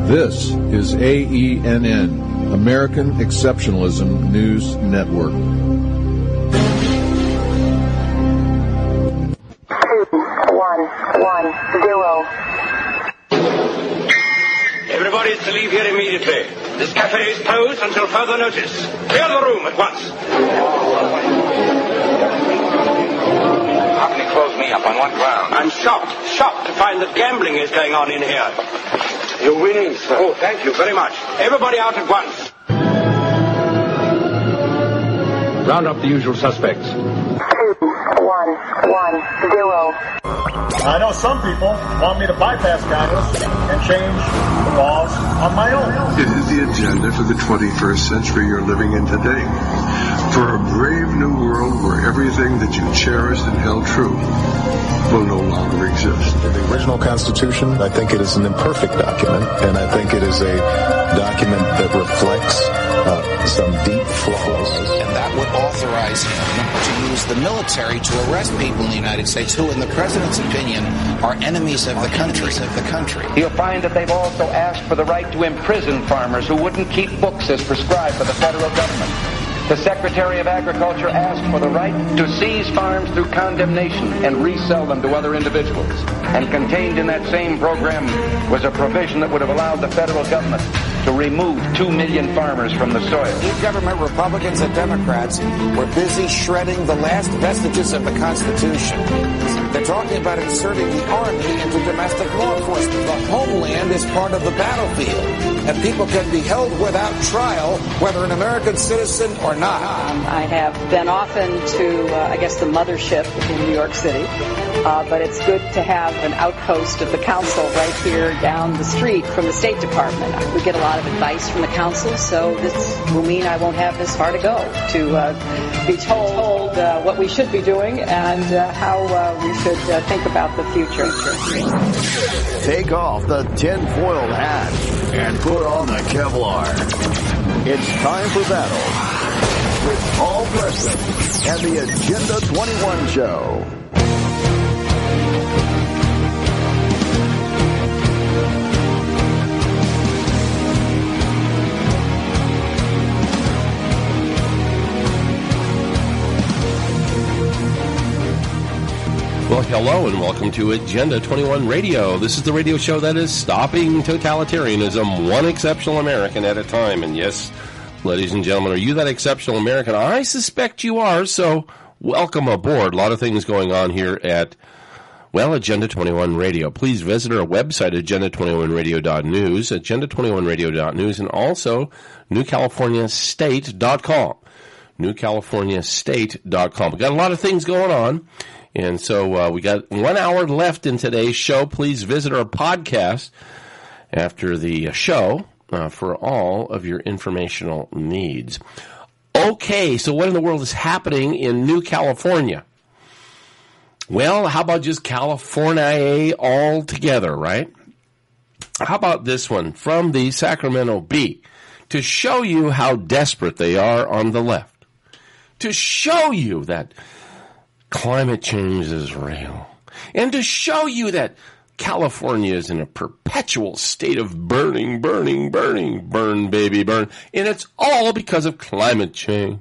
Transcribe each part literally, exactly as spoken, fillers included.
This is A E N N, American Exceptionalism News Network. Two, one, one, zero. Everybody is to leave here immediately. This cafe is closed until further notice. Clear the room at once. How can you close me up? On what ground? I'm shocked, shocked to find that gambling is going on in here. You're winning, sir. Oh, thank you very much. Everybody out at once. Round up the usual suspects. Two, one, one, zero. I know some people want me to bypass Congress and change the laws on my own. It is the agenda for the twenty-first century you're living in today. For a brave new world where everything that you cherished and held true will no longer exist. The original Constitution, I think it is an imperfect document, and I think it is a document that reflects uh, some deep flaws. And that would authorize him to use the military to arrest people in the United States who, in the president's opinion, are enemies of the country. Of the country. You'll find that they've also asked for the right to imprison farmers who wouldn't keep books as prescribed by the federal government. The Secretary of Agriculture asked for the right to seize farms through condemnation and resell them to other individuals. And contained in that same program was a provision that would have allowed the federal government to remove two million farmers from the soil. Each government, Republicans and Democrats, were busy shredding the last vestiges of the Constitution. They're talking about inserting the Army into domestic law enforcement. The homeland is part of the battlefield, and people can be held without trial, whether an American citizen or not. Um, I have been often to, uh, I guess, the mothership in New York City, uh, but it's good to have an outpost of the council right here down the street from the State Department. We get a lot of advice from the council, so this will mean I won't have this far to go to uh, be told uh, what we should be doing and uh, how uh, we should uh, think about the future. Take off the tin-foiled hat and put on the Kevlar. It's time for battle with Paul Preston and the Agenda twenty-one Show. Well, hello and welcome to Agenda twenty-one Radio. This is the radio show that is stopping totalitarianism one exceptional American at a time. And yes, ladies and gentlemen, are you that exceptional American? I suspect you are, so welcome aboard. A lot of things going on here at, well, Agenda twenty-one Radio. Please visit our website, agenda twenty-one radio dot news, agenda twenty-one radio dot news, and also new california state dot com, new california state dot com. We've got a lot of things going on. And so uh, we got one hour left in today's show. Please visit our podcast after the show uh, for all of your informational needs. Okay, so what in the world is happening in New California? Well, how about just California all together, right? How about this one from the Sacramento Bee to show you how desperate they are on the left, to show you that climate change is real, and to show you that California is in a perpetual state of burning, burning, burning, burn, baby, burn, and it's all because of climate change.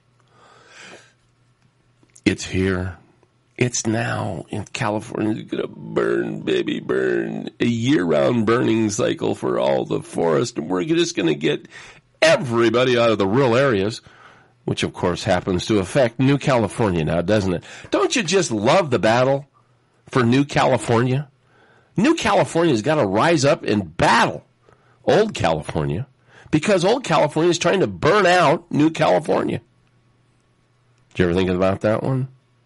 It's here. It's now in California. It's going to burn, baby, burn. A year-round burning cycle for all the forest, and we're just going to get everybody out of the rural areas, which, of course, happens to affect New California now, doesn't it? Don't you just love the battle for New California? New California's got to rise up and battle Old California because Old California is trying to burn out New California. Did you ever think about that one?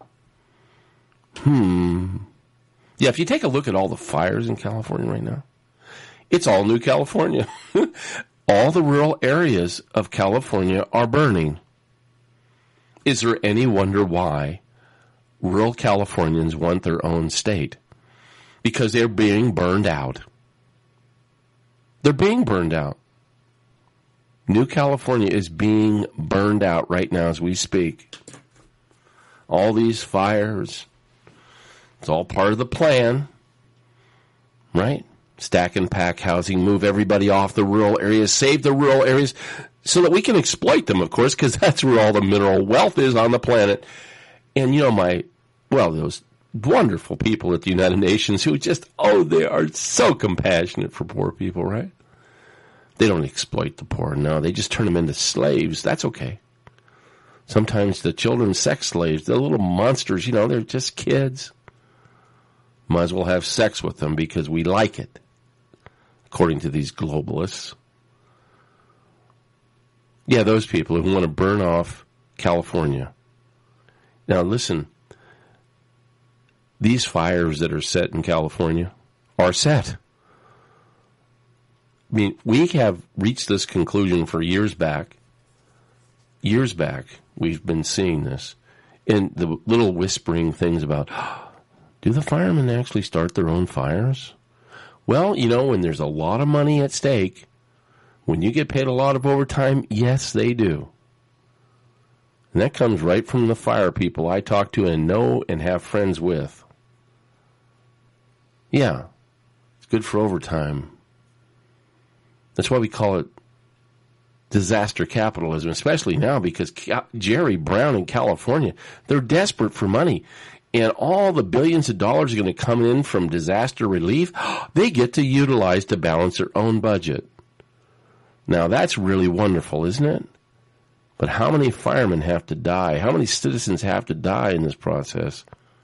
Hmm. Yeah, if you take a look at all the fires in California right now, it's all New California. All the rural areas of California are burning. Is there any wonder why rural Californians want their own state? Because they're being burned out. They're being burned out. New California is being burned out right now as we speak. All these fires, it's all part of the plan, right? stack and pack housing, move everybody off the rural areas, save the rural areas so that we can exploit them, of course, because that's where all the mineral wealth is on the planet. And, you know, my, well, those wonderful people at the United Nations who just, oh, they are so compassionate for poor people, right? They don't exploit the poor, no. They just turn them into slaves. That's okay. Sometimes the children sex slaves, they're little monsters, you know, they're just kids. Might as well have sex with them because we like it, according to these globalists. Yeah, those people who want to burn off California. Now, listen, these fires that are set in California are set. I mean, we have reached this conclusion for years back. Years back, we've been seeing this. And the little whispering things about, do the firemen actually start their own fires? Well, you know, when there's a lot of money at stake, when you get paid a lot of overtime, yes, they do. And that comes right from the fire people I talk to and know and have friends with. Yeah, it's good for overtime. That's why we call it disaster capitalism, especially now because Jerry Brown in California, they're desperate for money. And all the billions of dollars are going to come in from disaster relief, they get to utilize to balance their own budget. Now, that's really wonderful, isn't it? But how many firemen have to die? How many citizens have to die in this process?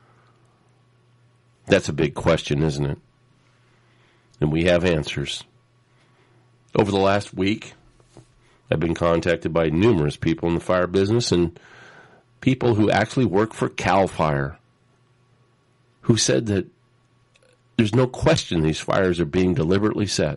That's a big question, isn't it? And we have answers. Over the last week, I've been contacted by numerous people in the fire business and people who actually work for CAL FIRE who said that there's no question these fires are being deliberately set.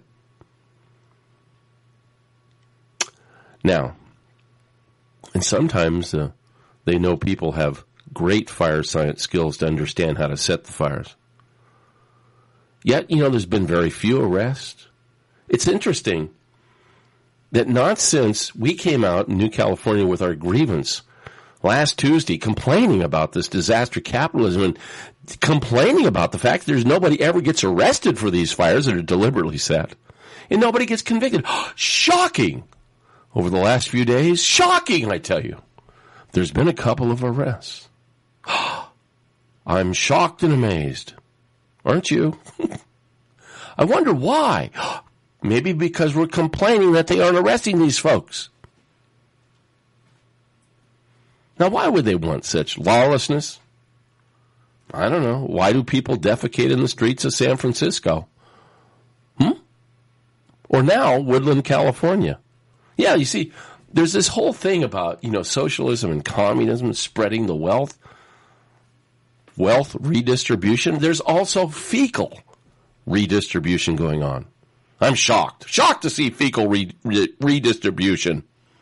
Now, and sometimes uh, they know people have great fire science skills to understand how to set the fires. Yet, you know, there's been very few arrests. It's interesting that not since we came out in New California with our grievance last Tuesday complaining about this disaster capitalism and complaining about the fact that there's nobody ever gets arrested for these fires that are deliberately set. And nobody gets convicted. Shocking! Over the last few days, shocking, I tell you. There's been a couple of arrests. I'm shocked and amazed. Aren't you? I wonder why. Maybe because we're complaining that they aren't arresting these folks. Now, why would they want such lawlessness? I don't know. Why do people defecate in the streets of San Francisco? Hmm? Or now, Woodland, California. Yeah, you see, there's this whole thing about, you know, socialism and communism spreading the wealth, wealth redistribution. There's also fecal redistribution going on. I'm shocked. Shocked to see fecal re- re- redistribution.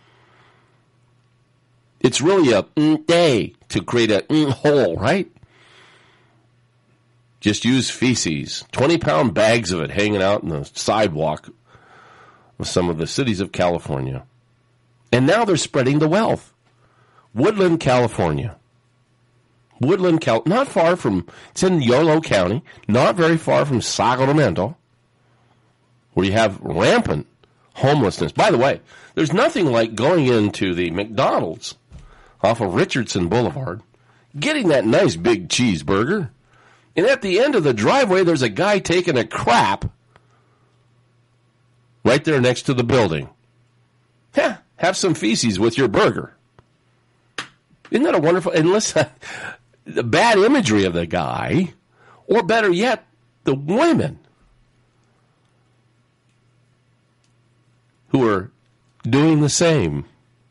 It's really a mm, day to create a mm, hole, right? Just use feces. twenty-pound bags of it hanging out in the sidewalk of some of the cities of California. And now they're spreading the wealth. Woodland, California. Woodland, Cal- not far from, it's in Yolo County, not very far from Sacramento, where you have rampant homelessness. By the way, there's nothing like going into the McDonald's off of Richardson Boulevard, getting that nice big cheeseburger, and at the end of the driveway, there's a guy taking a crap right there next to the building. Yeah, have some feces with your burger. Isn't that a wonderful, and listen, the bad imagery of the guy, or better yet, the women who are doing the same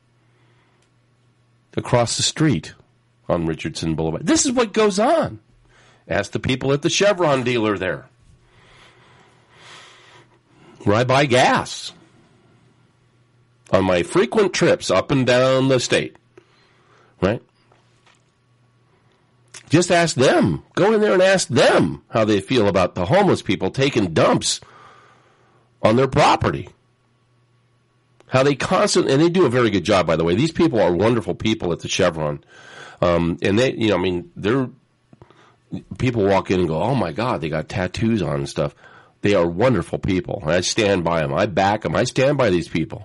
across the street on Richardson Boulevard. This is what goes on. Ask the people at the Chevron dealer there, where I buy gas on my frequent trips up and down the state, right? Just ask them. Go in there and ask them how they feel about the homeless people taking dumps on their property. How they constantly, and they do a very good job, by the way. These people are wonderful people at the Chevron. Um, and they, you know, I mean, they're, people walk in and go, oh my God, they got tattoos on and stuff. They are wonderful people. I stand by them. I back them. I stand by these people.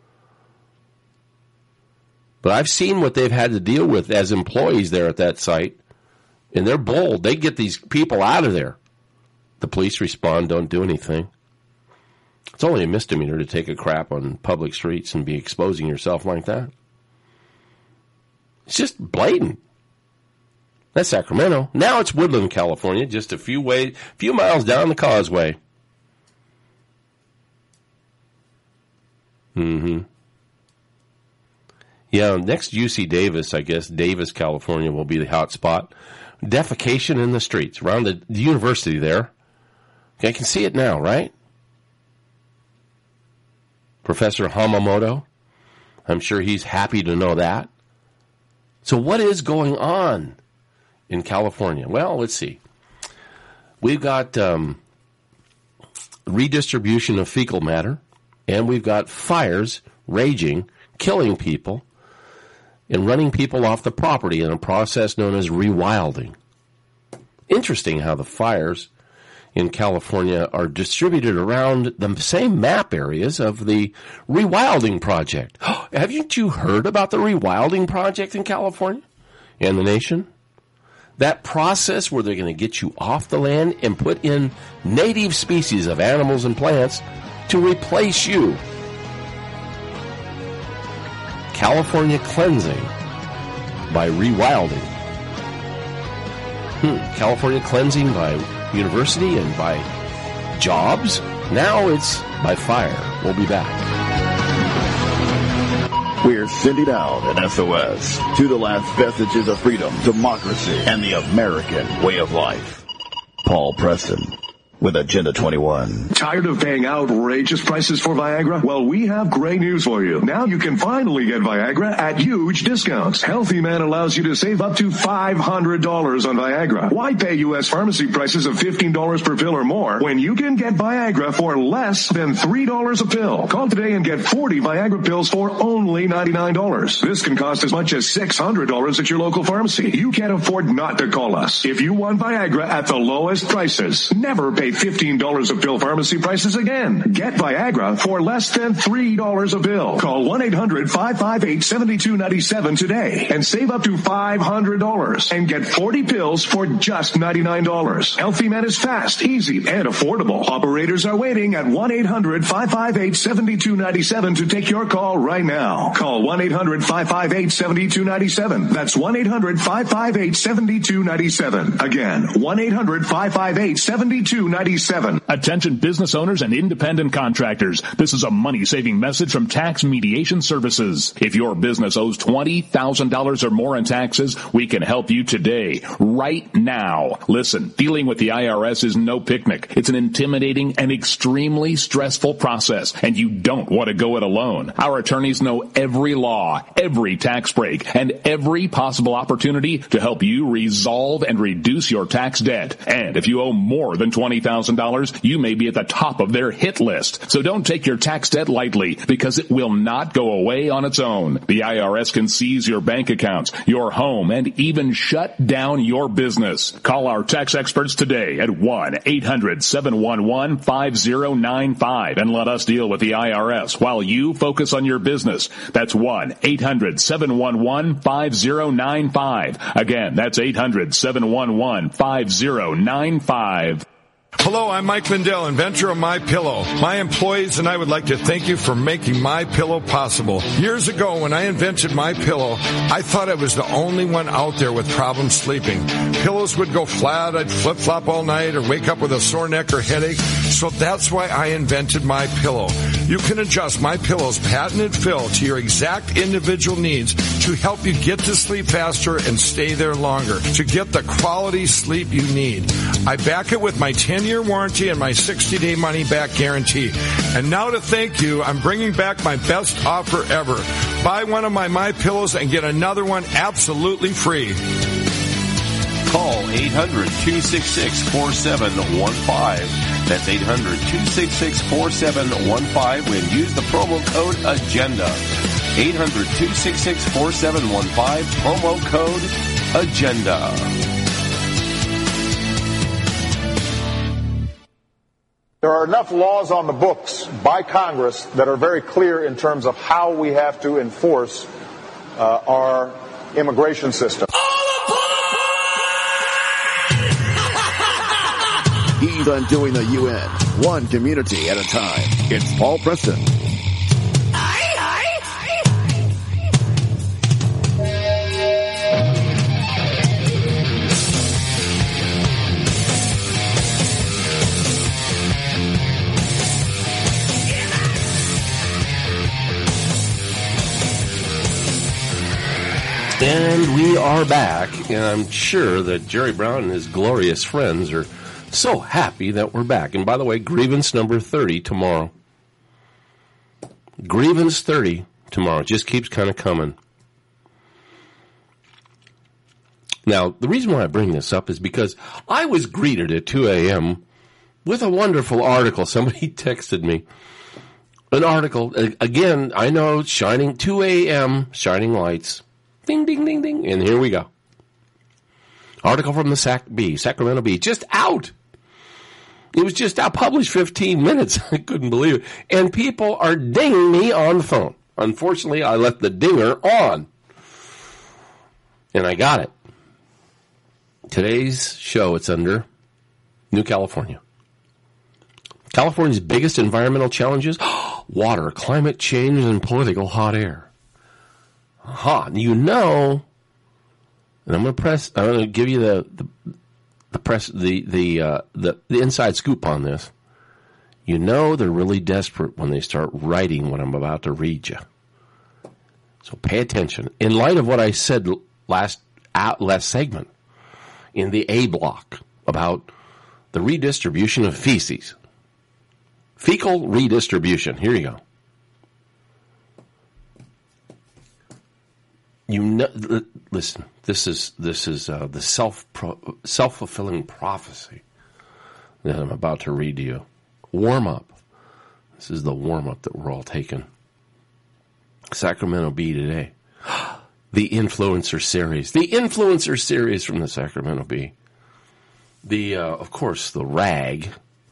But I've seen what they've had to deal with as employees there at that site, and they're bold. They get these people out of there. The police respond, don't do anything. It's only a misdemeanor to take a crap on public streets and be exposing yourself like that. It's just blatant. That's Sacramento. Now it's Woodland, California, just a few way, few miles down the causeway. Mm-hmm. Yeah, next U C Davis, I guess, Davis, California will be the hot spot. Defecation in the streets around the, the university there. I can see it now, right? Professor Hamamoto, I'm sure he's happy to know that. So what is going on in California? Well, let's see. We've got um, redistribution of fecal matter, and we've got fires raging, killing people, and running people off the property in a process known as rewilding. Interesting how the fires in California are distributed around the same map areas of the rewilding project. Haven't you heard about the rewilding project in California and the nation? That process where they're going to get you off the land and put in native species of animals and plants to replace you. California cleansing by rewilding. Hmm. California cleansing by university and by jobs. Now it's by fire. We'll be back. We're sending out an S O S to the last vestiges of freedom, democracy, and the American way of life. Paul Preston with Agenda twenty-one. Tired of paying outrageous prices for Viagra? Well, we have great news for you. Now you can finally get Viagra at huge discounts. Healthy Man allows you to save up to five hundred dollars on Viagra. Why pay U S pharmacy prices of fifteen dollars per pill or more when you can get Viagra for less than three dollars a pill? Call today and get forty Viagra pills for only ninety-nine dollars. This can cost as much as six hundred dollars at your local pharmacy. You can't afford not to call us. If you want Viagra at the lowest prices, never pay fifteen dollars a pill pharmacy prices again. Get Viagra for less than three dollars a pill. Call one eight hundred five five eight seven two nine seven today and save up to five hundred dollars and get forty pills for just ninety-nine dollars. Healthy Man is fast, easy, and affordable. Operators are waiting at one eight hundred five five eight seven two nine seven to take your call right now. Call one eight hundred five five eight seven two nine seven. That's one eight hundred five five eight seven two nine seven. Again, one eight hundred five five eight seven two nine seven. Attention business owners and independent contractors. This is a money-saving message from Tax Mediation Services. If your business owes twenty thousand dollars or more in taxes, we can help you today, right now. Listen, dealing with the I R S is no picnic. It's an intimidating and extremely stressful process, and you don't want to go it alone. Our attorneys know every law, every tax break, and every possible opportunity to help you resolve and reduce your tax debt. And if you owe more than twenty thousand dollars, you may be at the top of their hit list. So don't take your tax debt lightly, because it will not go away on its own. The I R S can seize your bank accounts, your home, and even shut down your business. Call our tax experts today at one eight hundred seven one one five zero nine five and let us deal with the I R S while you focus on your business. That's one eight hundred seven one one five zero nine five. Again, that's eight hundred seven one one five zero nine five. Hello, I'm Mike Lindell, inventor of MyPillow. My employees and I would like to thank you for making MyPillow possible. Years ago, when I invented MyPillow, I thought I was the only one out there with problems sleeping. Pillows would go flat, I'd flip-flop all night, or wake up with a sore neck or headache. So that's why I invented MyPillow. You can adjust MyPillow's patented fill to your exact individual needs to help you get to sleep faster and stay there longer, to get the quality sleep you need. I back it with my ten-year warranty and my sixty-day money-back guarantee. And now to thank you, I'm bringing back my best offer ever. Buy one of my MyPillows and get another one absolutely free. Call eight hundred two six six four seven one five. That's eight hundred two six six four seven one five and use the promo code AGENDA. eight hundred two six six four seven one five, promo code AGENDA. There are enough laws on the books by Congress that are very clear in terms of how we have to enforce uh, our immigration system. He's undoing the U N, one community at a time. It's Paul Preston. And we are back, and I'm sure that Jerry Brown and his glorious friends are so happy that we're back. And by the way, grievance number thirty tomorrow. Grievance thirty tomorrow. Just keeps kind of coming. Now, the reason why I bring this up is because I was greeted at two a.m. with a wonderful article. Somebody texted me an article. Again, I know, shining two a.m., shining lights. Ding, ding, ding, ding. And here we go. Article from the Sac Bee, Sacramento Bee, just out. It was just out, published fifteen minutes. I couldn't believe it. And people are dinging me on the phone. Unfortunately, I left the dinger on. And I got it. Today's show, it's under New California. California's biggest environmental challenges, water, climate change, and political hot air. Ha, you know, and I'm going to press, I'm going to give you the, the, the press, the, the, uh, the, the inside scoop on this. You know they're really desperate when they start writing what I'm about to read you. So pay attention. In light of what I said last, out, last segment in the A block about the redistribution of feces, fecal redistribution, here you go. You know, listen. This is this is uh, the self self fulfilling prophecy that I'm about to read to you. Warm up. This is the warm up that we're all taking. Sacramento Bee today. The influencer series. The influencer series from the Sacramento Bee. The uh, of course the rag.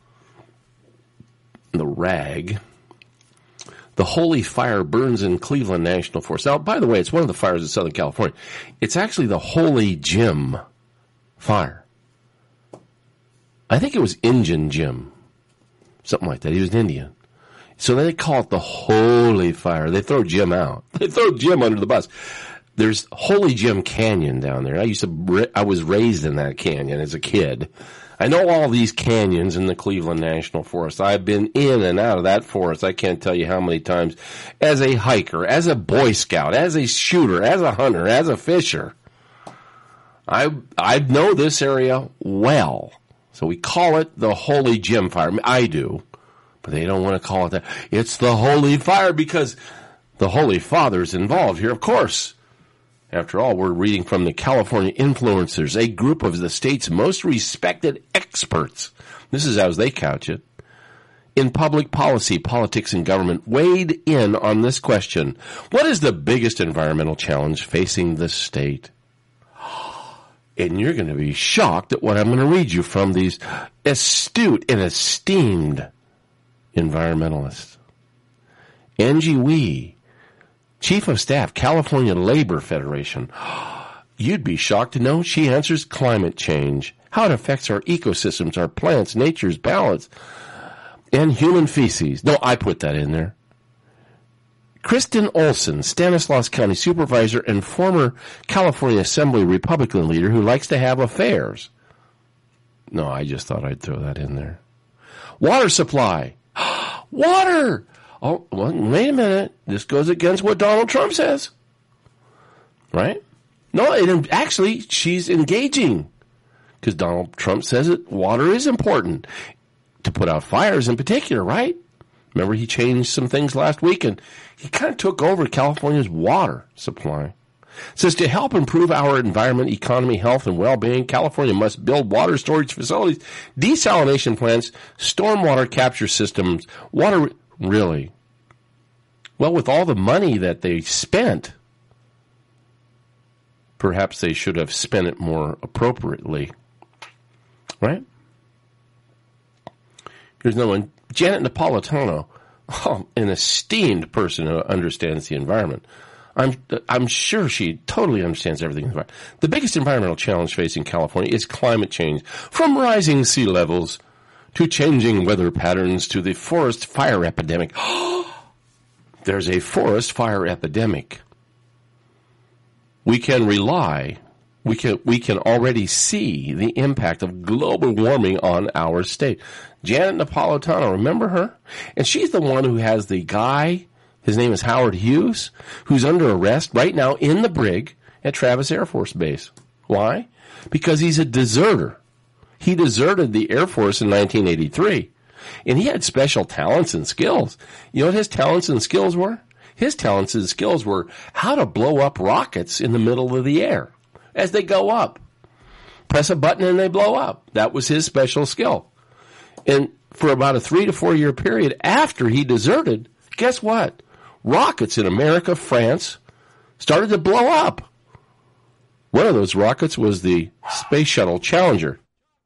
The rag. The holy fire burns in Cleveland National Forest. Now, by the way, it's one of the fires in Southern California. It's actually the Holy Jim fire. I think it was Indian Jim. Something like that. He was an Indian. So they call it the Holy Fire. They throw Jim out. They throw Jim under the bus. There's Holy Jim Canyon down there. I used to, I was raised in that canyon as a kid. I know all these canyons in the Cleveland National Forest. I've been in and out of that forest. I can't tell you how many times as a hiker, as a Boy Scout, as a shooter, as a hunter, as a fisher. I I know this area well. So we call it the Holy Jim Fire. I do, but they don't want to call it that. It's the Holy Fire because the Holy Father's involved here, of course. After all, we're reading from the California Influencers, a group of the state's most respected experts. This is as they couch it. In public policy, politics, and government, weighed in on this question. What is the biggest environmental challenge facing the state? And you're going to be shocked at what I'm going to read you from these astute and esteemed environmentalists. Angie Wee, Chief of Staff, California Labor Federation. You'd be shocked to know she answers climate change, how it affects our ecosystems, our plants, nature's balance, and human feces. No, I put that in there. Kristen Olson, Stanislaus County Supervisor and former California Assembly Republican leader who likes to have affairs. No, I just thought I'd throw that in there. Water supply. Water! Oh, well, wait a minute. This goes against what Donald Trump says. Right? No, it, actually, she's engaging. Because Donald Trump says that water is important. To put out fires in particular, right? Remember, he changed some things last week, and he kind of took over California's water supply. It says to help improve our environment, economy, health, and well-being, California must build water storage facilities, desalination plants, stormwater capture systems, water... Really? Well, with all the money that they spent, perhaps they should have spent it more appropriately. Right? There's no one. Janet Napolitano, oh, an esteemed person who understands the environment. I'm I'm sure she totally understands everything. The biggest environmental challenge facing California is climate change, from rising sea levels to changing weather patterns to the forest fire epidemic. There's a forest fire epidemic. We can rely, we can we can already see the impact of global warming on our state. Janet Napolitano, remember her? And she's the one who has the guy, his name is Howard Hughes, who's under arrest right now in the brig at Travis Air Force Base. Why? Because he's a deserter. He deserted the Air Force in nineteen eighty-three, and he had special talents and skills. You know what his talents and skills were? His talents and skills were how to blow up rockets in the middle of the air as they go up. Press a button and they blow up. That was his special skill. And for about a three to four year period after he deserted, guess what? Rockets in America, France, started to blow up. One of those rockets was the Space Shuttle Challenger.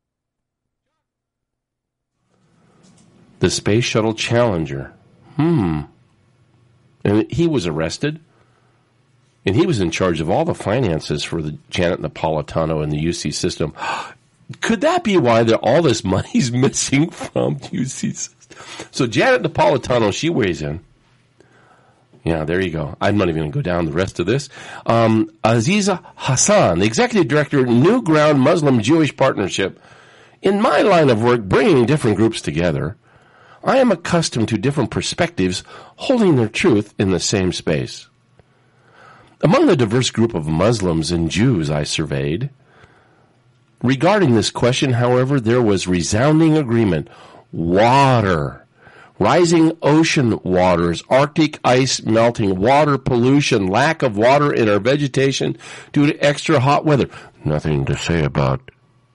The Space Shuttle Challenger. Hmm. And he was arrested. And he was in charge of all the finances for the Janet Napolitano and the U C system. Could that be why there, all this money's missing from U C system? So Janet Napolitano, she weighs in. Yeah, there you go. I'm not even going to go down the rest of this. Um, Aziza Hassan, the executive director at New Ground Muslim-Jewish Partnership. In my line of work, bringing different groups together, I am accustomed to different perspectives holding their truth in the same space. Among the diverse group of Muslims and Jews I surveyed, regarding this question, however, there was resounding agreement. Water. Rising ocean waters, Arctic ice melting, water pollution, lack of water in our vegetation due to extra hot weather. Nothing to say about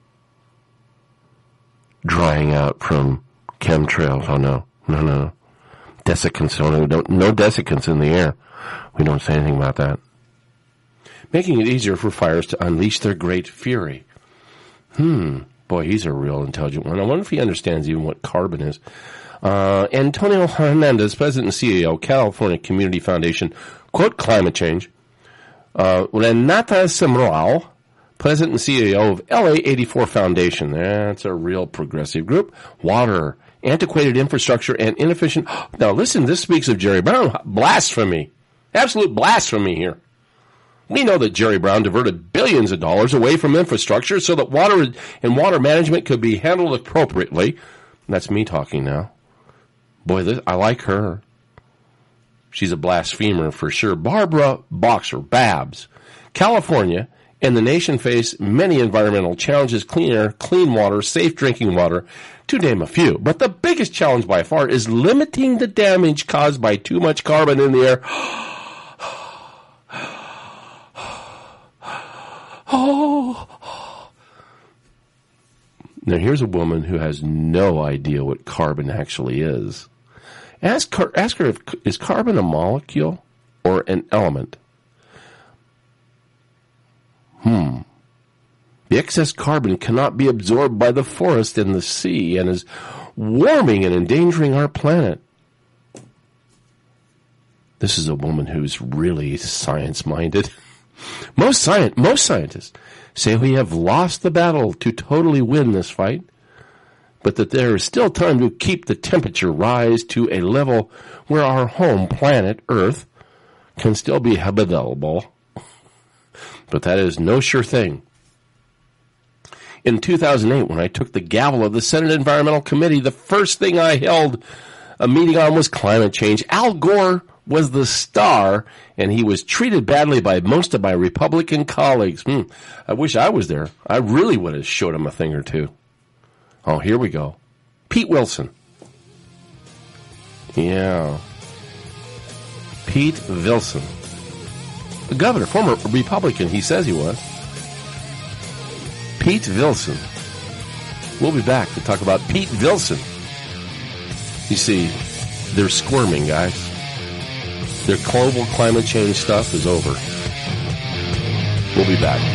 drying out from chemtrails. Oh, no. No, no, no. Desiccants. No, don't, no desiccants in the air. We don't say anything about that. Making it easier for fires to unleash their great fury. Hmm. Boy, he's a real intelligent one. I wonder if he understands even what carbon is. Uh, Antonio Hernandez, President and C E O, California Community Foundation, quote, climate change. Uh, Renata Simral, President and C E O of L A eighty-four Foundation. That's a real progressive group. Water, antiquated infrastructure, and inefficient. Now listen, this speaks of Jerry Brown. Blasphemy. Absolute blasphemy here. We know that Jerry Brown diverted billions of dollars away from infrastructure so that water and water management could be handled appropriately. That's me talking now. Boy, this, I like her. She's a blasphemer for sure. Barbara Boxer, Babs. California and the nation face many environmental challenges, clean air, clean water, safe drinking water, to name a few. But the biggest challenge by far is limiting the damage caused by too much carbon in the air. Oh. Now, here's a woman who has no idea what carbon actually is. Ask her, ask her if, is carbon a molecule or an element? Hmm. The excess carbon cannot be absorbed by the forest and the sea and is warming and endangering our planet. This is a woman who's really science-minded. Most science, most scientists say we have lost the battle to totally win this fight, but that there is still time to keep the temperature rise to a level where our home planet, Earth, can still be habitable. But that is no sure thing. In two thousand eight, when I took the gavel of the Senate Environmental Committee, the first thing I held a meeting on was climate change. Al Gore was the star, and he was treated badly by most of my Republican colleagues. Hmm. I wish I was there. I really would have showed him a thing or two. Oh, here we go. Pete Wilson. Yeah. Pete Wilson. The governor, former Republican, he says he was. Pete Wilson. We'll be back to talk about Pete Wilson. You see, they're squirming, guys. Their global climate change stuff is over. We'll be back.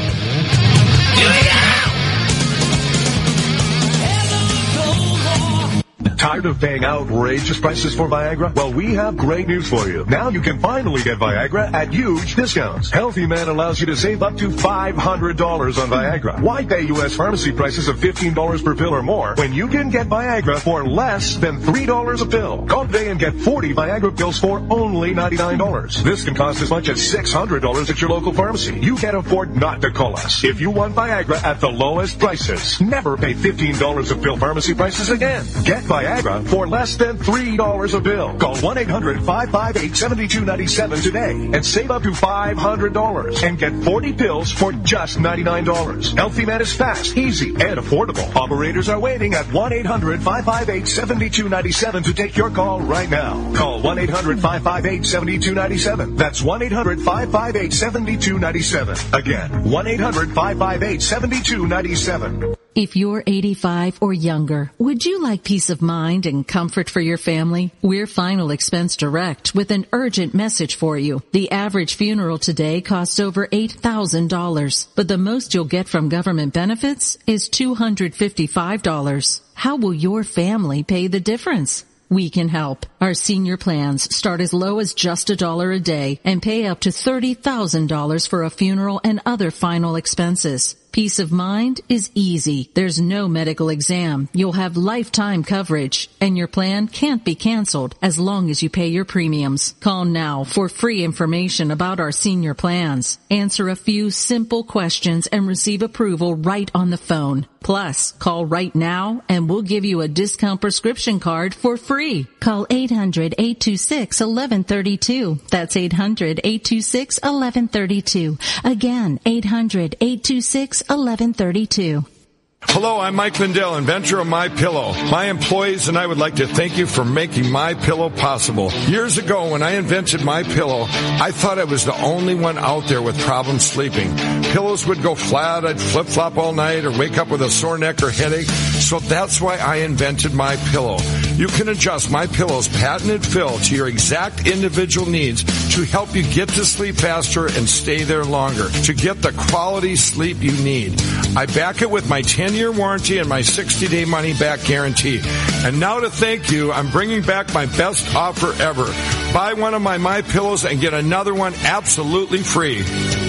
Tired of paying outrageous prices for Viagra? Well, we have great news for you. Now you can finally get Viagra at huge discounts. Healthy Man allows you to save up to five hundred dollars on Viagra. Why pay U S pharmacy prices of fifteen dollars per pill or more when you can get Viagra for less than three dollars a pill? Call today and get forty Viagra pills for only ninety-nine dollars. This can cost as much as six hundred dollars at your local pharmacy. You can't afford not to call us. If you want Viagra at the lowest prices, never pay fifteen dollars a pill pharmacy prices again. Get Viagra for less than three dollars a pill. Call one eight hundred five five eight seven two nine seven today and save up to five hundred dollars and get forty pills for just ninety-nine dollars. Healthy Man is fast, easy, and affordable. Operators are waiting at one eight hundred five five eight seven two nine seven to take your call right now. Call one eight hundred five five eight seven two nine seven. That's one eight hundred five five eight seven two nine seven. Again, one eight hundred five five eight seven two nine seven. If you're eighty-five or younger, would you like peace of mind and comfort for your family? We're Final Expense Direct with an urgent message for you. The average funeral today costs over eight thousand dollars, but the most you'll get from government benefits is two hundred fifty-five dollars. How will your family pay the difference? We can help. Our senior plans start as low as just a dollar a day and pay up to thirty thousand dollars for a funeral and other final expenses. Peace of mind is easy. There's no medical exam. You'll have lifetime coverage, and your plan can't be canceled as long as you pay your premiums. Call now for free information about our senior plans. Answer a few simple questions and receive approval right on the phone. Plus, call right now and we'll give you a discount prescription card for free. Call eight hundred eight two six one one three two. That's eight hundred eight two six one one three two. Again, eight hundred eight two six one one three two. Hello, I'm Mike Lindell, inventor of MyPillow. My employees and I would like to thank you for making MyPillow possible. Years ago, when I invented MyPillow, I thought I was the only one out there with problems sleeping. Pillows would go flat, I'd flip-flop all night, or wake up with a sore neck or headache. So that's why I invented MyPillow. You can adjust MyPillow's patented fill to your exact individual needs to help you get to sleep faster and stay there longer, to get the quality sleep you need. I back it with my ten-year warranty and my sixty-day money-back guarantee. And now to thank you, I'm bringing back my best offer ever. Buy one of my MyPillows and get another one absolutely free.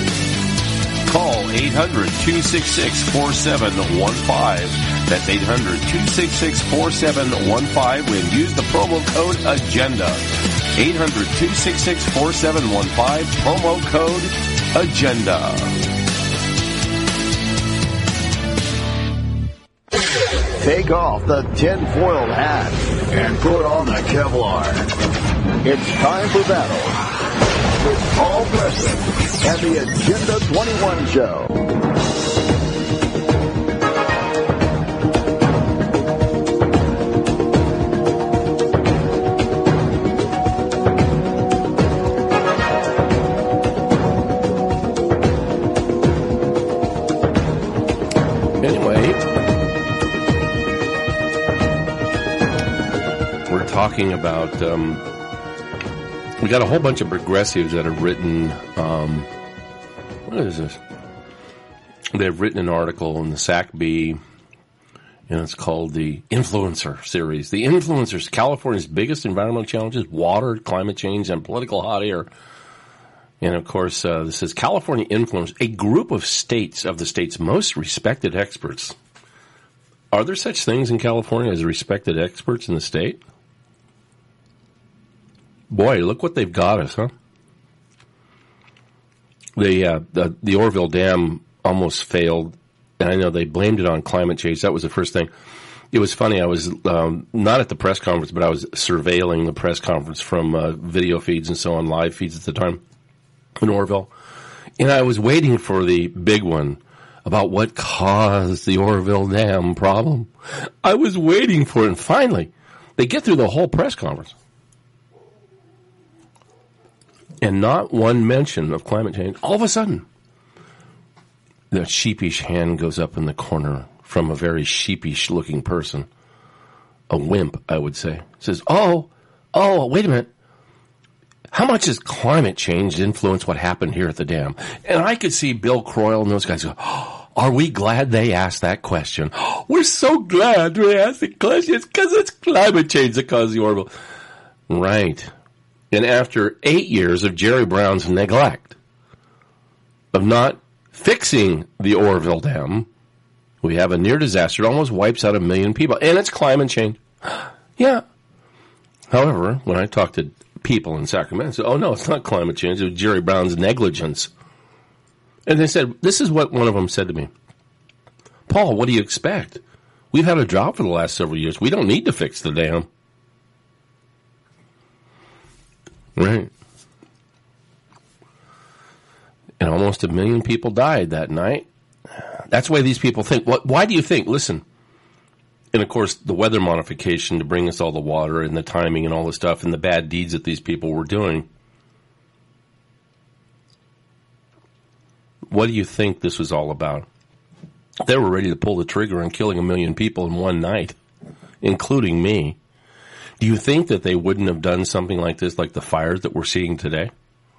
Call eight hundred two six six four seven one five. That's eight hundred two six six four seven one five and use the promo code AGENDA. eight hundred two six six four seven one five, promo code AGENDA. Take off the tinfoil hat and put on the Kevlar. It's time for battle with Paul Preston and the Agenda twenty-one Show. Talking about, um, we got a whole bunch of progressives that have written, um, what is this? They've written an article in the S A C B, and it's called the Influencer Series. The Influencers, California's biggest environmental challenges, water, climate change, and political hot air. And of course, uh, this is California Influence, a group of states, of the state's most respected experts. Are there such things in California as respected experts in the state? Boy, look what they've got us, huh? The, uh, the the Oroville Dam almost failed, and I know they blamed it on climate change. That was the first thing. It was funny. I was um, not at the press conference, but I was surveilling the press conference from uh, video feeds and so on, live feeds at the time in Oroville. And I was waiting for the big one about what caused the Oroville Dam problem. I was waiting for it, and finally, they get through the whole press conference. And not one mention of climate change. All of a sudden, the sheepish hand goes up in the corner from a very sheepish-looking person. A wimp, I would say. Says, oh, oh, wait a minute. How much has climate change influenced what happened here at the dam? And I could see Bill Croyle and those guys go, oh, Are we glad they asked that question? We're so glad they asked the question. It's because it's climate change that caused the Orville. Right. And after eight years of Jerry Brown's neglect of not fixing the Orville Dam, we have a near disaster. It almost wipes out a million people. And it's climate change. Yeah. However, when I talk to people in Sacramento, I say, oh, no, it's not climate change. It was Jerry Brown's negligence. And they said, this is what one of them said to me. Paul, what do you expect? We've had a drought for the last several years. We don't need to fix the dam. Right. And almost a million people died that night. That's the way these people think. What, why do you think? Listen. And, of course, the weather modification to bring us all the water and the timing and all the stuff and the bad deeds that these people were doing. What do you think this was all about? They were ready to pull the trigger on killing a million people in one night, including me. Do you think that they wouldn't have done something like this, like the fires that we're seeing today?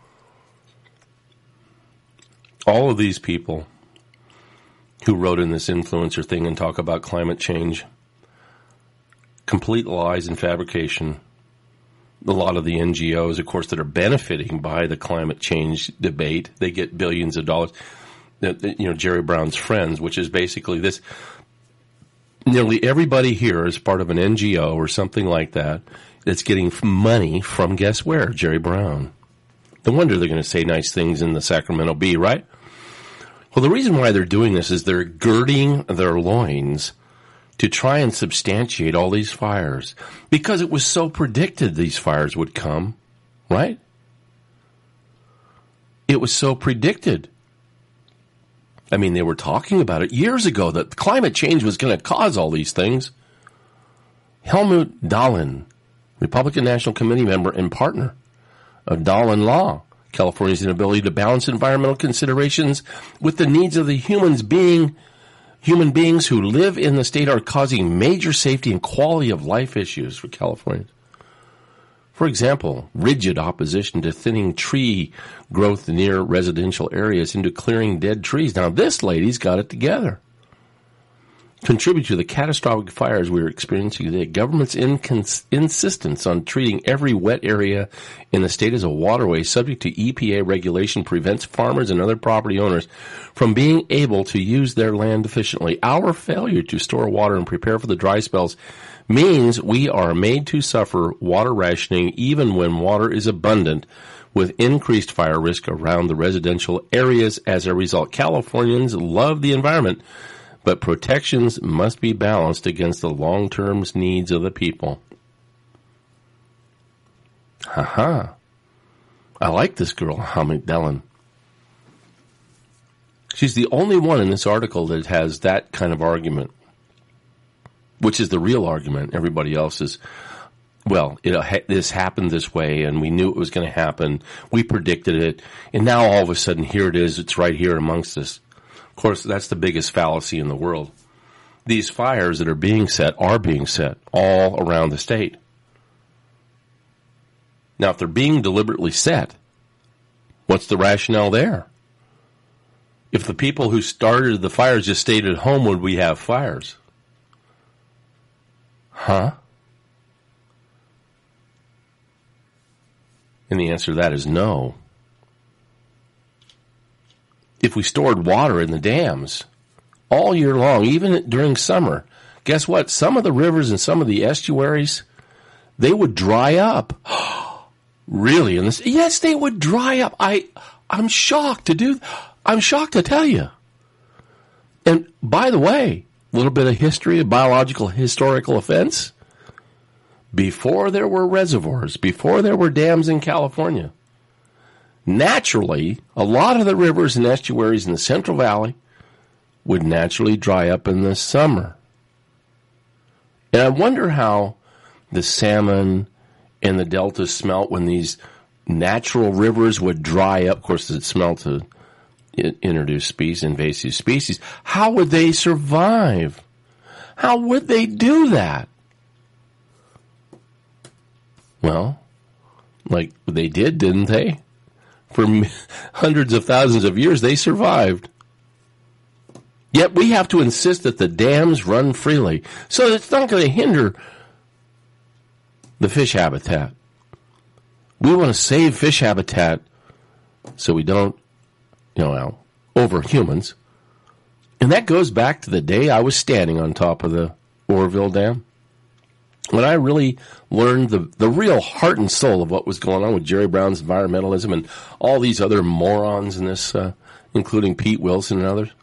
All of these people who wrote in this influencer thing and talk about climate change, complete lies and fabrication. A lot of the N G Os, of course, that are benefiting by the climate change debate, they get billions of dollars. You know, Jerry Brown's Friends, which is basically this. Nearly everybody here is part of an N G O or something like that that's getting money from, guess where? Jerry Brown. No wonder they're going to say nice things in the Sacramento Bee, right? Well, the reason why they're doing this is they're girding their loins to try and substantiate all these fires because it was so predicted these fires would come, right? It was so predicted. I mean, they were talking about it years ago that climate change was going to cause all these things. Helmut Dahlin, Republican National Committee member and partner of Dahlin Law, California's inability to balance environmental considerations with the needs of the humans being human beings who live in the state are causing major safety and quality of life issues for Californians. For example, rigid opposition to thinning tree growth near residential areas into clearing dead trees. Now, this lady's got it together. Contribute to the catastrophic fires we're experiencing today. Government's incons- insistence on treating every wet area in the state as a waterway subject to E P A regulation prevents farmers and other property owners from being able to use their land efficiently. Our failure to store water and prepare for the dry spells means we are made to suffer water rationing even when water is abundant, with increased fire risk around the residential areas as a result. Californians love the environment, but protections must be balanced against the long-term needs of the people. Ha-ha. I like this girl, Helmut Dahlin. She's the only one in this article that has that kind of argument, which is the real argument. Everybody else is, well, it, this happened this way, and we knew it was going to happen. We predicted it, and now all of a sudden, here it is. It's right here amongst us. Of course, that's the biggest fallacy in the world. These fires that are being set are being set all around the state. Now, if they're being deliberately set, what's the rationale there? If the people who started the fires just stayed at home, would we have fires? Huh? And the answer to that is no. If we stored water in the dams all year long, even during summer, guess what? Some of the rivers and some of the estuaries, they would dry up. Really? In this? Yes, they would dry up. I, I'm shocked to do. I'm shocked to tell you. And by the way, a little bit of history, a biological historical offense. Before there were reservoirs, before there were dams in California, naturally, a lot of the rivers and estuaries in the Central Valley would naturally dry up in the summer. And I wonder how the salmon and the delta smelt when these natural rivers would dry up. Of course, it smelt to introduce species, invasive species. How would they survive? How would they do that? Well, like they did, didn't they? For hundreds of thousands of years, they survived. Yet we have to insist that the dams run freely, so that it's not going to hinder the fish habitat. We want to save fish habitat so we don't, you know, well, over humans. And that goes back to the day I was standing on top of the Oroville Dam, when I really learned the, the real heart and soul of what was going on with Jerry Brown's environmentalism and all these other morons in this, uh, including Pete Wilson and others.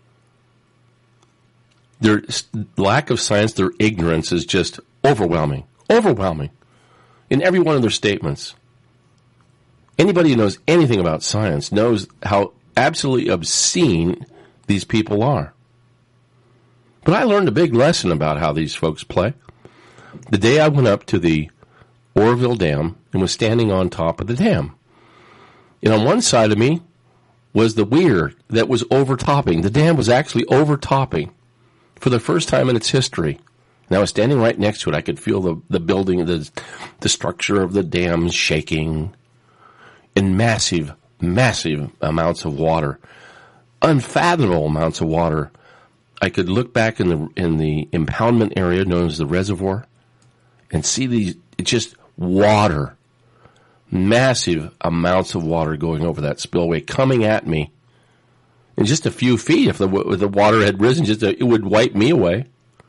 Their lack of science, their ignorance is just overwhelming. Overwhelming. In every one of their statements. Anybody who knows anything about science knows how absolutely obscene these people are. But I learned a big lesson about how these folks play. The day I went up to the Oroville Dam and was standing on top of the dam. And on one side of me was the weir that was overtopping. The dam was actually overtopping for the first time in its history. And I was standing right next to it. I could feel the, the building, the, the structure of the dam shaking. And massive, massive amounts of water. Unfathomable amounts of water. I could look back in the in the impoundment area known as the reservoir and see these, it's just water. Massive amounts of water going over that spillway, coming at me. In just a few feet, if the, if the water had risen, just a, it would wipe me away.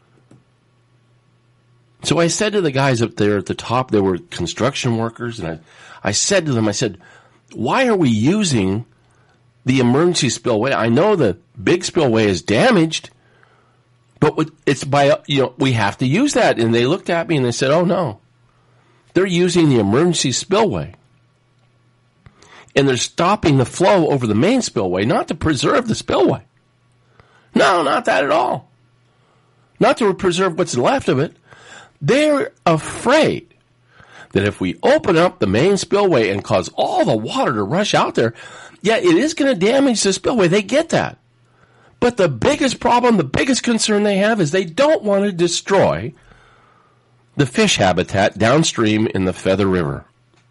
So I said to the guys up there at the top, there were construction workers, and I, I said to them, I said, why are we using the emergency spillway? I know the big spillway is damaged, but it's by, you know, we have to use that. And they looked at me and they said, oh no, they're using the emergency spillway. And they're stopping the flow over the main spillway, not to preserve the spillway. No, not that at all. Not to preserve what's left of it. They're afraid that if we open up the main spillway and cause all the water to rush out there, yeah, it is going to damage the spillway. They get that. But the biggest problem, the biggest concern they have is they don't want to destroy the fish habitat downstream in the Feather River.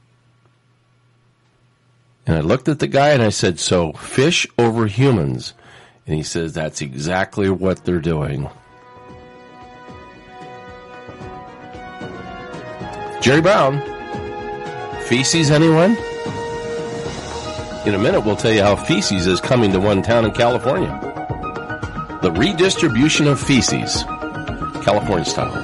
And I looked at the guy and I said, so fish over humans. And he says, that's exactly what they're doing. Jerry Brown, feces, anyone? In a minute, we'll tell you how feces is coming to one town in California. The redistribution of feces, California style.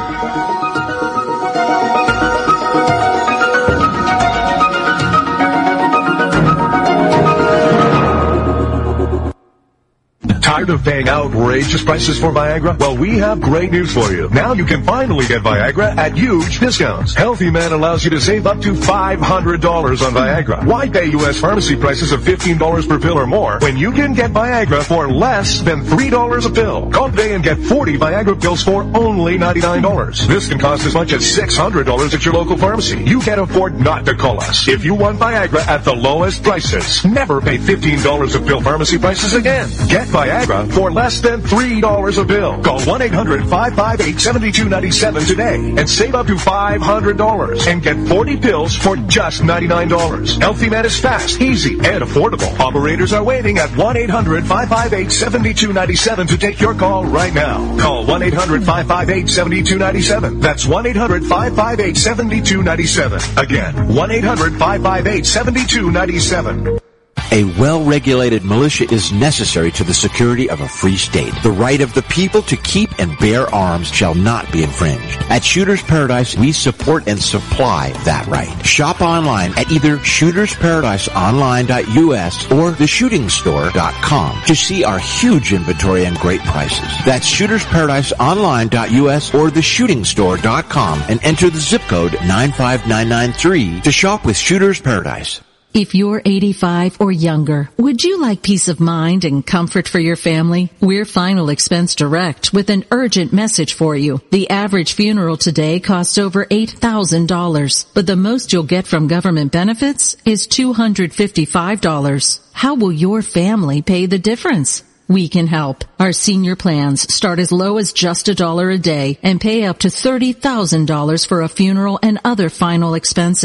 Tired of paying outrageous prices for Viagra? Well, we have great news for you. Now you can finally get Viagra at huge discounts. Healthy Man allows you to save up to five hundred dollars on Viagra. Why pay U S pharmacy prices of fifteen dollars per pill or more when you can get Viagra for less than three dollars a pill? Call today and get forty Viagra pills for only ninety-nine dollars. This can cost as much as six hundred dollars at your local pharmacy. You can't afford not to call us. If you want Viagra at the lowest prices, never pay fifteen dollars a pill pharmacy prices again. Get Viagra for less than three dollars a pill. Call one eight hundred five five eight seven two nine seven today and save up to five hundred dollars and get forty pills for just ninety-nine dollars. Healthy Man is fast, easy, and affordable. Operators are waiting at one eight hundred five five eight seven two nine seven to take your call right now. Call one eight hundred five five eight seven two nine seven. That's one eight hundred five five eight seven two nine seven. Again, one eight hundred five five eight seven two nine seven. A well-regulated militia is necessary to the security of a free state. The right of the people to keep and bear arms shall not be infringed. At Shooters Paradise, we support and supply that right. Shop online at either shooters paradise online dot U S or the shooting store dot com to see our huge inventory and great prices. That's shooters paradise online dot U S or the shooting store dot com and enter the zip code nine five nine nine three to shop with Shooters Paradise. If you're eighty-five or younger, would you like peace of mind and comfort for your family? We're Final Expense Direct with an urgent message for you. The average funeral today costs over eight thousand dollars, but the most you'll get from government benefits is two hundred fifty-five dollars. How will your family pay the difference? We can help. Our senior plans start as low as just a dollar a day and pay up to thirty thousand dollars for a funeral and other final expenses.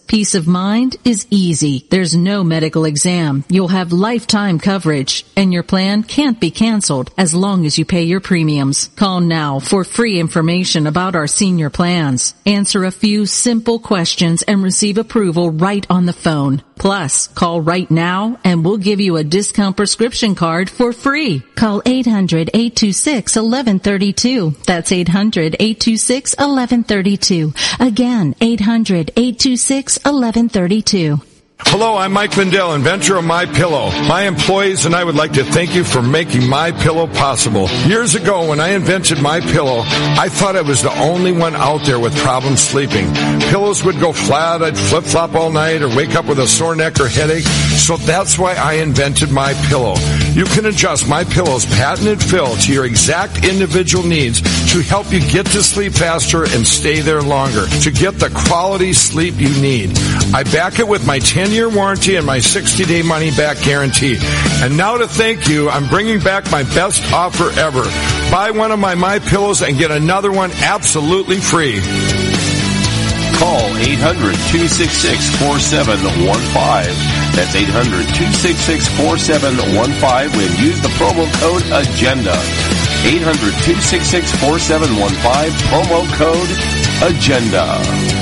Peace of mind is easy. There's no medical exam. You'll have lifetime coverage, and your plan can't be canceled as long as you pay your premiums. Call now for free information about our senior plans. Answer a few simple questions and receive approval right on the phone. Plus, call right now and we'll give you a discount prescription card for free. Call eight hundred, eight two six, one one three two. That's eight hundred, eight two six, one one three two. Again, eight hundred, eight two six, one one three two. Hello, I'm Mike Lindell, inventor of MyPillow. My employees and I would like to thank you for making MyPillow possible. Years ago, when I invented MyPillow, I thought I was the only one out there with problems sleeping. Pillows would go flat, I'd flip-flop all night, or wake up with a sore neck or headache. So that's why I invented MyPillow. You can adjust MyPillow's patented fill to your exact individual needs to help you get to sleep faster and stay there longer, to get the quality sleep you need. I back it with my ten-year warranty and my sixty-day money-back guarantee. And now to thank you, I'm bringing back my best offer ever. Buy one of my MyPillows and get another one absolutely free. Call eight hundred, two six six, four seven one five. That's eight hundred, two six six, four seven one five and use the promo code AGENDA. eight hundred, two six six, four seven one five, promo code AGENDA.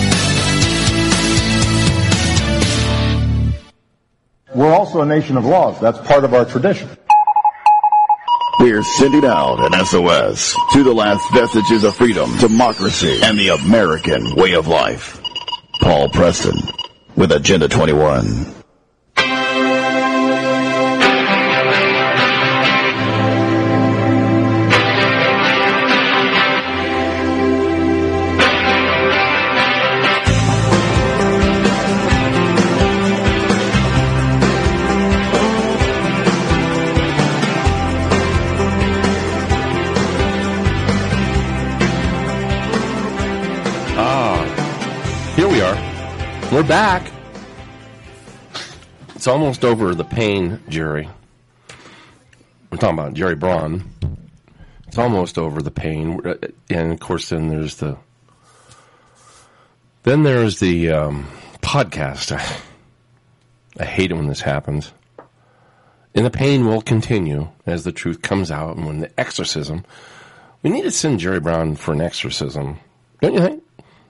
We're also a nation of laws. That's part of our tradition. We're sending out an S O S to the last vestiges of freedom, democracy, and the American way of life. Paul Preston with Agenda twenty-one. We're back. It's almost over the pain, Jerry. We're talking about Jerry Braun. It's almost over the pain, and of course, then there's the then there's the um, podcast. I, I hate it when this happens. And the pain will continue as the truth comes out, and when the exorcism. We need to send Jerry Braun for an exorcism, don't you think?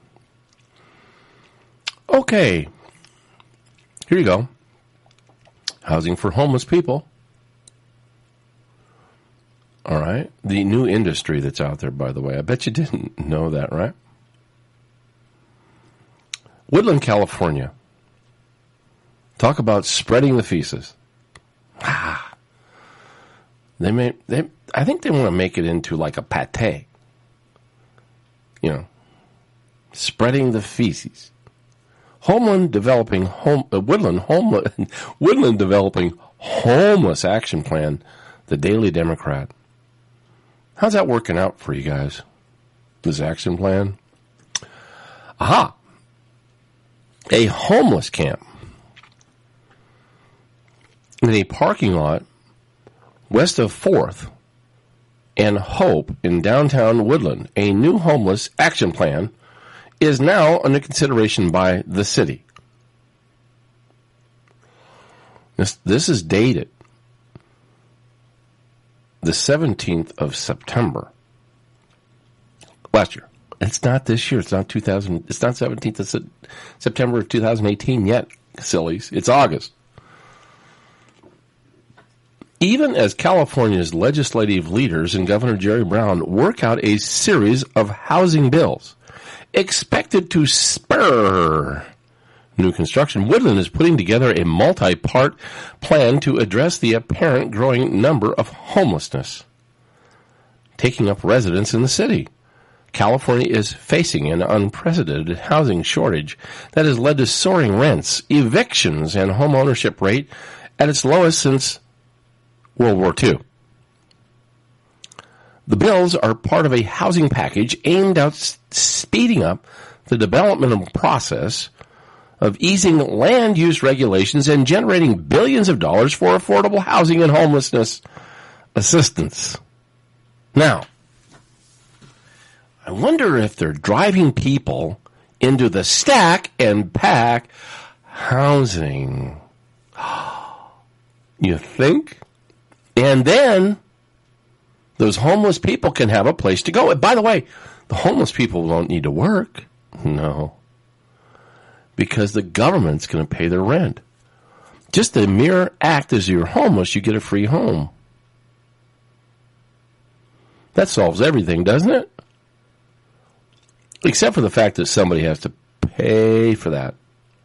Okay, here you go. Housing for homeless people. All right. The new industry that's out there, by the way. I bet you didn't know that, right? Woodland, California. Talk about spreading the feces. Ah. They may, they, I think they want to make it into like a pate. You know, spreading the feces. Homeland developing home uh, Woodland homeless Woodland developing homeless action plan. The Daily Democrat. How's that working out for you guys? This action plan. Aha! A homeless camp in a parking lot west of Fourth and Hope in downtown Woodland. A new homeless action plan is now under consideration by the city. This, this is dated the seventeenth of September last year. It's not this year. It's not two thousand. It's not seventeenth of September of two thousand eighteen yet, sillies. It's August. Even as California's legislative leaders and Governor Jerry Brown work out a series of housing bills expected to spur new construction, Woodland is putting together a multi-part plan to address the apparent growing number of homelessness taking up residence in the city. California is facing an unprecedented housing shortage that has led to soaring rents, evictions, and home ownership rate at its lowest since World War Two. The bills are part of a housing package aimed at speeding up the development process of easing land use regulations and generating billions of dollars for affordable housing and homelessness assistance. Now, I wonder if they're driving people into the stack and pack housing. You think? And then those homeless people can have a place to go. And by the way, the homeless people don't need to work. No. Because the government's going to pay their rent. Just the mere act as you're homeless, you get a free home. That solves everything, doesn't it? Except for the fact that somebody has to pay for that.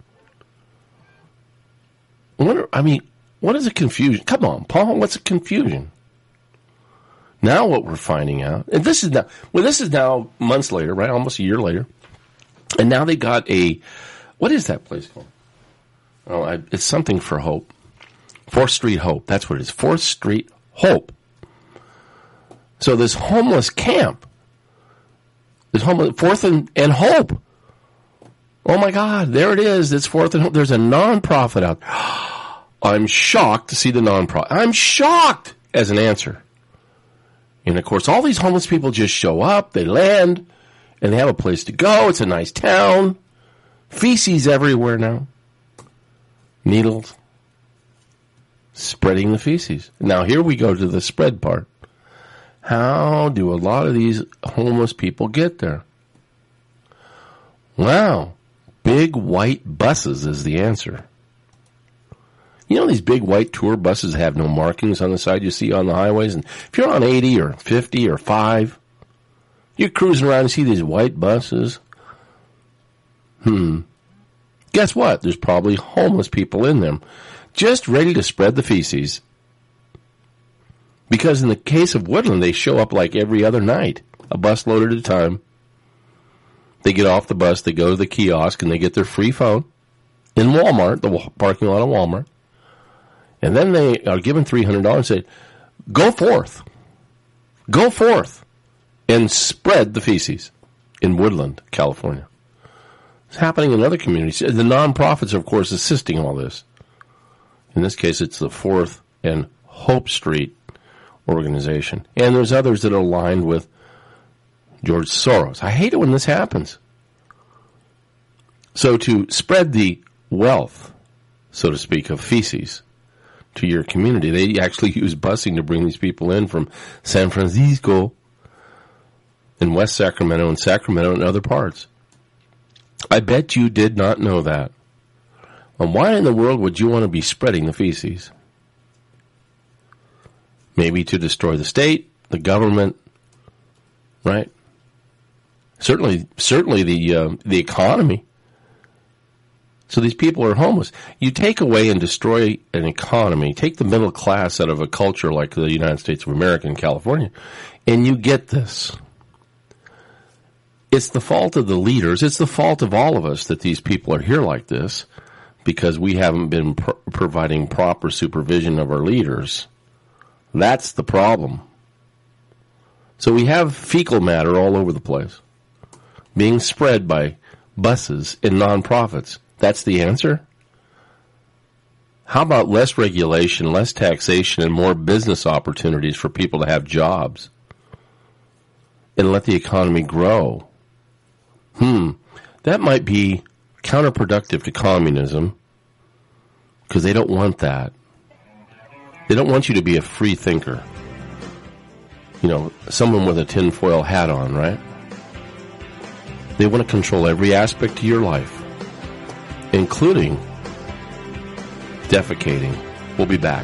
What, I mean, what is a confusion? Come on, Paul, what's a confusion? Now what we're finding out, and this is now, well, this is now months later, right? Almost a year later. And now they got a, what is that place called? Oh, I, it's something for Hope. Fourth Street Hope. That's what it is. Fourth Street Hope. So this homeless camp, this homeless, Fourth and, and Hope. Oh my God, there it is. It's Fourth and Hope. There's a nonprofit out there. I'm shocked to see the nonprofit. I'm shocked as an answer. And of course, all these homeless people just show up, they land, and they have a place to go. It's a nice town. Feces everywhere now. Needles. Spreading the feces. Now here we go to the spread part. How do a lot of these homeless people get there? Wow. Big white buses is the answer. You know these big white tour buses have no markings on the side you see on the highways? And if you're on eighty or fifty or five, you're cruising around and see these white buses. Hmm. Guess what? There's probably homeless people in them, just ready to spread the feces. Because in the case of Woodland, they show up like every other night, a busload at a time. They get off the bus, they go to the kiosk, and they get their free phone in Walmart, the parking lot of Walmart. And then they are given three hundred dollars and say, go forth. Go forth and spread the feces in Woodland, California. It's happening in other communities. The nonprofits are, of course, assisting all this. In this case, it's the Fourth and Hope Street organization. And there's others that are aligned with George Soros. I hate it when this happens. So to spread the wealth, so to speak, of feces to your community, they actually use busing to bring these people in from San Francisco and West Sacramento and Sacramento and other parts. I bet you did not know that. And why in the world would you want to be spreading the feces? Maybe to destroy the state, the government, right? Certainly, certainly the uh, the economy. So these people are homeless. You take away and destroy an economy, take the middle class out of a culture like the United States of America and California, and you get this. It's the fault of the leaders. It's the fault of all of us that these people are here like this because we haven't been pro- providing proper supervision of our leaders. That's the problem. So we have fecal matter all over the place being spread by buses and nonprofits. That's the answer? How about less regulation, less taxation, and more business opportunities for people to have jobs and let the economy grow? Hmm, that might be counterproductive to communism because they don't want that. They don't want you to be a free thinker. You know, someone with a tinfoil hat on, right? They want to control every aspect of your life, including defecating. We'll be back.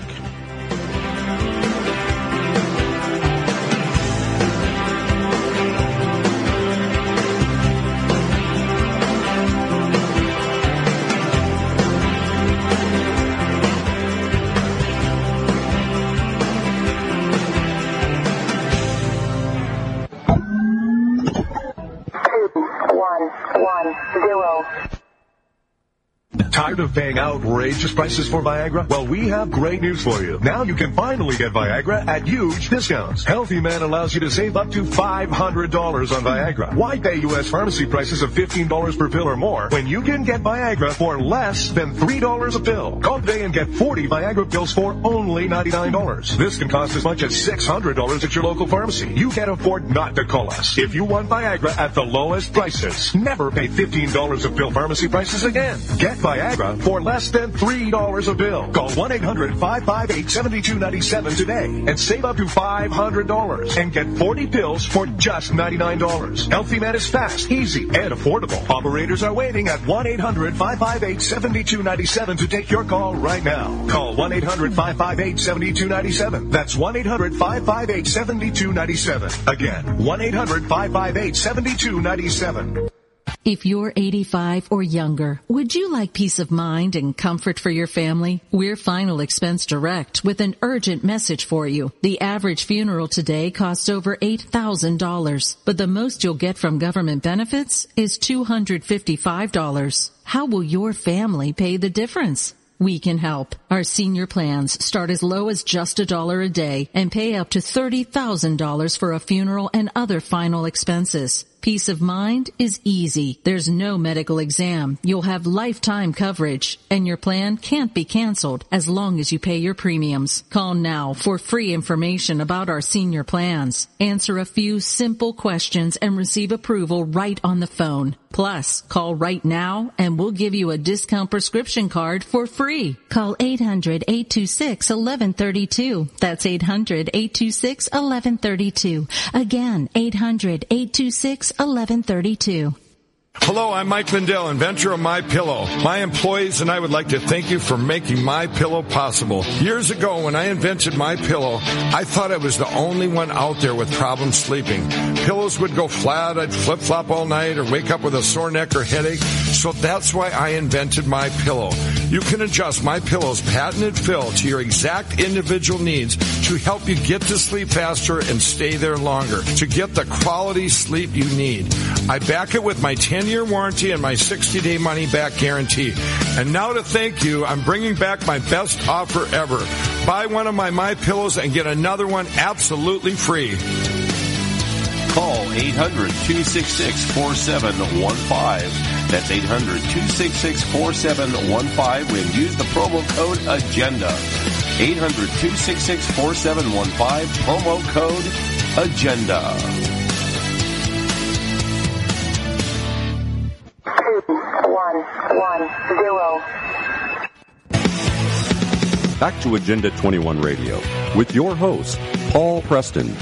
Tired of paying outrageous prices for Viagra? Well, we have great news for you. Now you can finally get Viagra at huge discounts. Healthy Man allows you to save up to five hundred dollars on Viagra. Why pay U S pharmacy prices of fifteen dollars per pill or more when you can get Viagra for less than three dollars a pill? Call today and get forty Viagra pills for only ninety-nine dollars. This can cost as much as six hundred dollars at your local pharmacy. You can't afford not to call us. If you want Viagra at the lowest prices, never pay fifteen dollars a pill pharmacy prices again. Get Viagra for less than three dollars a pill. Call one eight hundred five five eight seven two nine seven today and save up to five hundred dollars and get forty pills for just ninety-nine dollars. Healthy Man is fast, easy, and affordable. Operators are waiting at one eight hundred five five eight seven two nine seven to take your call right now. Call one eight hundred five five eight seven two nine seven. That's one eight hundred five five eight seven two nine seven. Again, one eight hundred five five eight seven two nine seven. If you're eighty-five or younger, would you like peace of mind and comfort for your family? We're Final Expense Direct with an urgent message for you. The average funeral today costs over eight thousand dollars, but the most you'll get from government benefits is two hundred fifty-five dollars. How will your family pay the difference? We can help. Our senior plans start as low as just a dollar a day and pay up to thirty thousand dollars for a funeral and other final expenses. Peace of mind is easy. There's no medical exam. You'll have lifetime coverage, and your plan can't be canceled as long as you pay your premiums. Call now for free information about our senior plans. Answer a few simple questions and receive approval right on the phone. Plus, call right now and we'll give you a discount prescription card for free. Call eight hundred eight two six one one three two. That's eight hundred eight two six one one three two. Again, eight hundred eight two six one one three two. Hello, I'm Mike Lindell, inventor of MyPillow. My employees and I would like to thank you for making MyPillow possible. Years ago, when I invented MyPillow, I thought I was the only one out there with problems sleeping. Pillows would go flat, I'd flip-flop all night, or wake up with a sore neck or headache. So that's why I invented MyPillow. You can adjust MyPillow's patented fill to your exact individual needs to help you get to sleep faster and stay there longer, to get the quality sleep you need. I back it with my ten-year warranty and my sixty-day money-back guarantee. And now to thank you, I'm bringing back my best offer ever. Buy one of my MyPillows and get another one absolutely free. Call eight hundred two six six four seven one five. That's eight hundred two six six four seven one five and use the promo code AGENDA. eight hundred two six six four seven one five, promo code AGENDA. One, one, zero. Back to Agenda twenty-one Radio with your host, Paul Preston.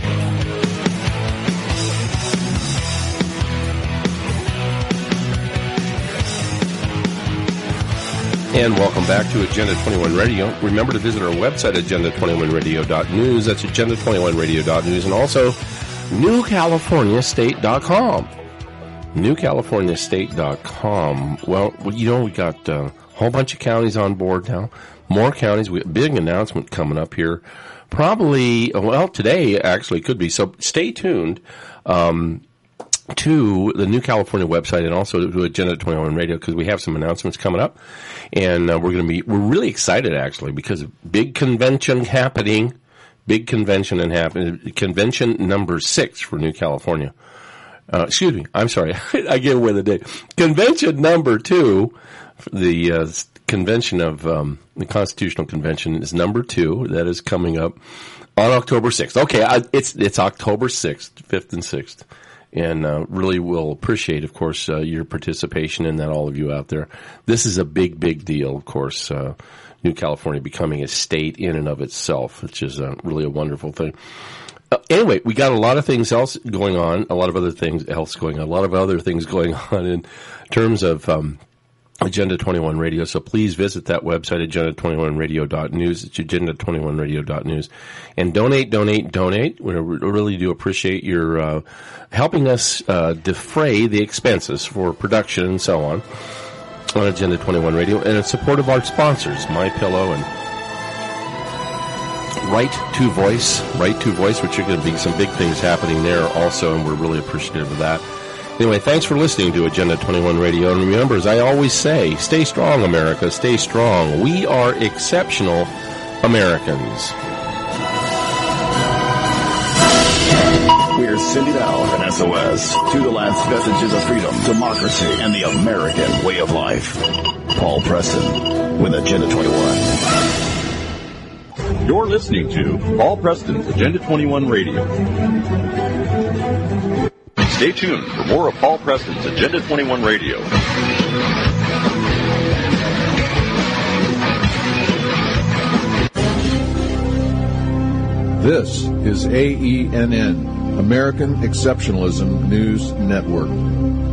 And welcome back to Agenda twenty-one Radio. Remember to visit our website, agenda twenty-one radio dot news. That's agenda twenty-one radio dot news. And also, new california state dot com. new california state dot com. Well, you know, we got uh, a whole bunch of counties on board now. More counties. We big announcement coming up here. Probably, well, today actually could be. So stay tuned um, to the New California website and also to Agenda twenty-one Radio because we have some announcements coming up. And uh, we're going to be, we're really excited actually because of big convention happening. Big convention and happen convention number six for New California. Uh, excuse me. I'm sorry. I gave away the date. Convention number two, the uh, convention of um, the Constitutional Convention is number two. That is coming up on October sixth. Okay, I, it's it's October sixth, fifth and sixth, and uh, really will appreciate, of course, uh, your participation in that. All of you out there, this is a big, big deal. Of course, uh, New California becoming a state in and of itself, which is uh, really a wonderful thing. Uh, anyway, we got a lot of things else going on, a lot of other things else going on, a lot of other things going on in terms of um, Agenda twenty-one Radio. So please visit that website, agenda twenty-one radio dot news. It's agenda twenty-one radio dot news. And donate, donate, donate. We really do appreciate your uh, helping us uh, defray the expenses for production and so on on Agenda twenty-one Radio, and in support of our sponsors, MyPillow and Right to Voice, Right to Voice, which are going to be some big things happening there also, and we're really appreciative of that. Anyway, thanks for listening to Agenda twenty-one Radio. And remember, as I always say, stay strong, America. Stay strong. We are exceptional Americans. We're sending out an S O S to the last vestiges of freedom, democracy, and the American way of life. Paul Preston with Agenda twenty-one. You're listening to Paul Preston's Agenda twenty-one Radio. Stay tuned for more of Paul Preston's Agenda twenty-one Radio. This is A E N N, American Exceptionalism News Network.